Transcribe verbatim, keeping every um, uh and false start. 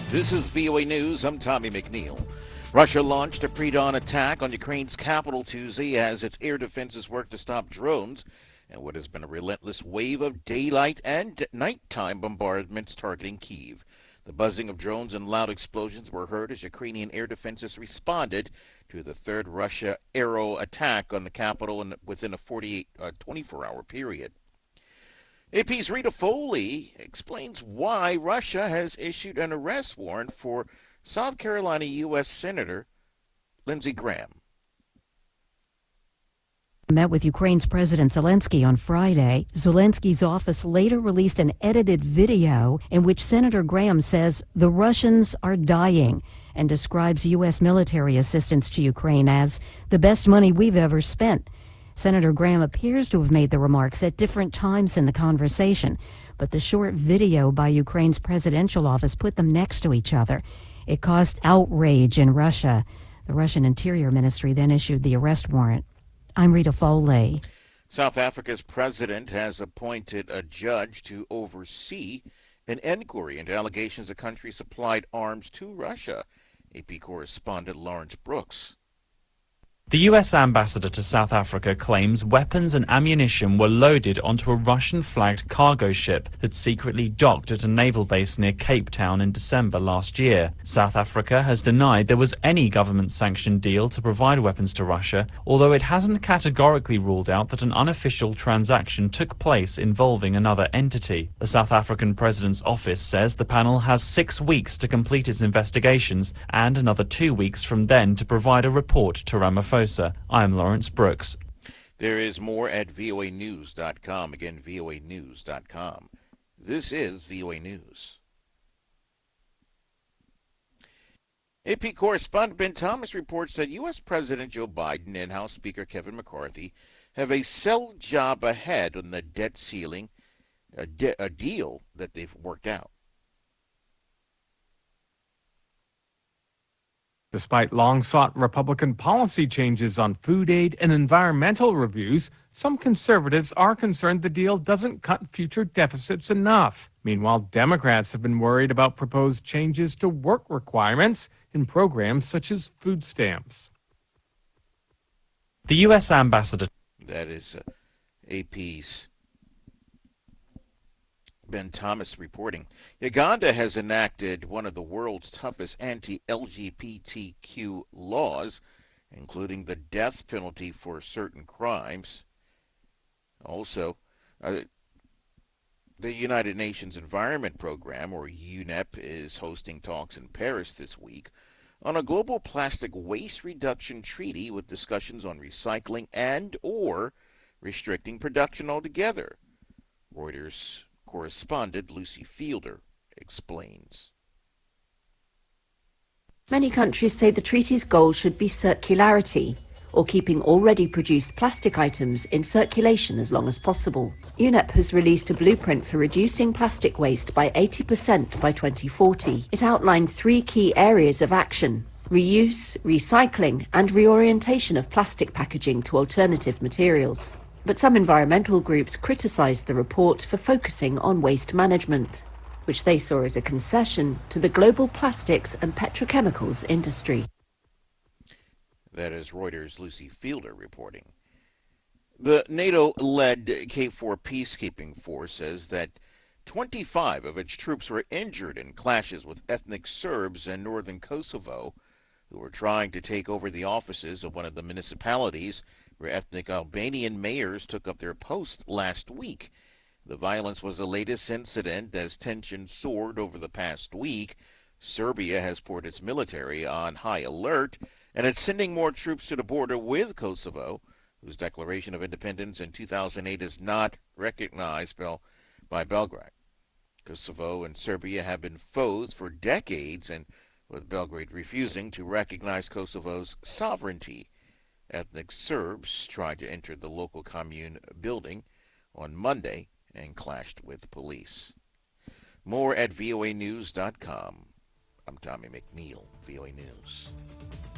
This is V O A News. I'm Tommy McNeil. Russia launched a pre-dawn attack on Ukraine's capital Tuesday as its air defenses work to stop drones and what has been a relentless wave of daylight and nighttime bombardments targeting Kyiv. The buzzing of drones and loud explosions were heard as Ukrainian air defenses responded to the third Russia aero attack on the capital in, within a forty-eight, uh, twenty-four hour period. A P's Rita Foley explains why Russia has issued an arrest warrant for South Carolina U S Senator Lindsey Graham. Met with Ukraine's President Zelensky on Friday. Zelensky's office later released an edited video in which Senator Graham says the Russians are dying and describes U S military assistance to Ukraine as the best money we've ever spent. Senator Graham appears to have made the remarks at different times in the conversation, but the short video by Ukraine's presidential office put them next to each other. It caused outrage in Russia. The Russian Interior Ministry then issued the arrest warrant. I'm Rita Foley. South Africa's president has appointed a judge to oversee an inquiry into allegations the country supplied arms to Russia. A P correspondent Lawrence Brooks. The U S ambassador to South Africa claims weapons and ammunition were loaded onto a Russian-flagged cargo ship that secretly docked at a naval base near Cape Town in December last year. South Africa has denied there was any government-sanctioned deal to provide weapons to Russia, although it hasn't categorically ruled out that an unofficial transaction took place involving another entity. The South African president's office says the panel has six weeks to complete its investigations and another two weeks from then to provide a report to Ramaphosa. I'm Lawrence Brooks. There is more at V O A news dot com. Again, V O A news dot com. This is V O A News. A P correspondent Ben Thomas reports that U S President Joe Biden and House Speaker Kevin McCarthy have a sell job ahead on the debt ceiling, a, de- a deal that they've worked out. Despite long-sought Republican policy changes on food aid and environmental reviews, some conservatives are concerned the deal doesn't cut future deficits enough. Meanwhile, Democrats have been worried about proposed changes to work requirements in programs such as food stamps. The U S ambassador. That is uh, A P's Ben Thomas reporting. Uganda has enacted one of the world's toughest anti-L G B T Q laws, including the death penalty for certain crimes. Also, uh, the United Nations Environment Program, or U N E P, is hosting talks in Paris this week on a global plastic waste reduction treaty with discussions on recycling and or restricting production altogether. Reuters correspondent Lucy Fielder explains. Many countries say the treaty's goal should be circularity, or keeping already produced plastic items in circulation as long as possible. U N E P has released a blueprint for reducing plastic waste by eighty percent by twenty forty. It outlined three key areas of action: reuse, recycling, and reorientation of plastic packaging to alternative materials. But some environmental groups criticised the report for focusing on waste management, which they saw as a concession to the global plastics and petrochemicals industry. That is Reuters' Lucy Fielder reporting. The NATO-led K four peacekeeping force says that twenty-five of its troops were injured in clashes with ethnic Serbs in northern Kosovo, who were trying to take over the offices of one of the municipalities where ethnic Albanian mayors took up their posts last week. The violence was the latest incident as tensions soared over the past week. Serbia has put its military on high alert, and it's sending more troops to the border with Kosovo, whose declaration of independence in two thousand eight is not recognized by Belgrade. Kosovo and Serbia have been foes for decades, and with Belgrade refusing to recognize Kosovo's sovereignty. Ethnic Serbs tried to enter the local commune building on Monday and clashed with police. More at V O A news dot com. I'm Tommy McNeil, V O A News.